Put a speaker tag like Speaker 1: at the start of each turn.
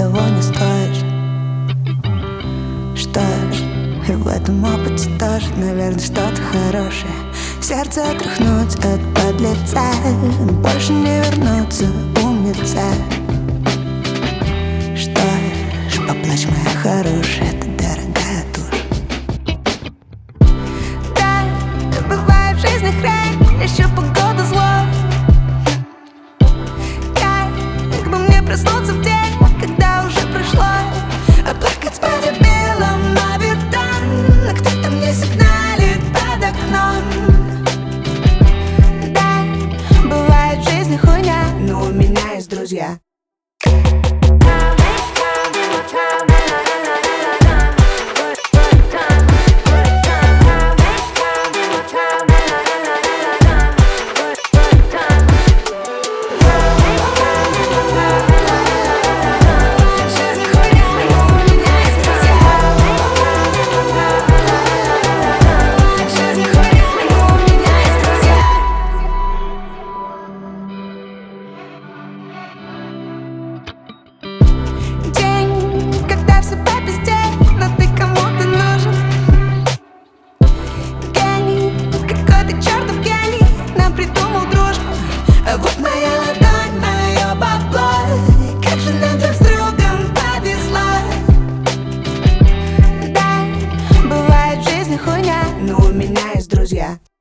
Speaker 1: того не стоишь. Что ж, и в этом опыте тоже, наверное, что-то хорошее. Сердце отряхнуть от подлеца, больше не вернуться, умница. Что ж, поплачь, моя хорошая, ты дорогая тушь. Да, бывает в жизни хрень, еще погода зло. Как бы мне проснуться в день, когда уже прошло, а плакать по дебилам на бетон, а кто-то мне сигналит под окном. Да, бывает в жизни хуйня, но у меня есть друзья. Вот моя ладонь, мое бабло, как же нам друг с другом повезло. Да, бывает в жизни хуйня, но у меня есть друзья.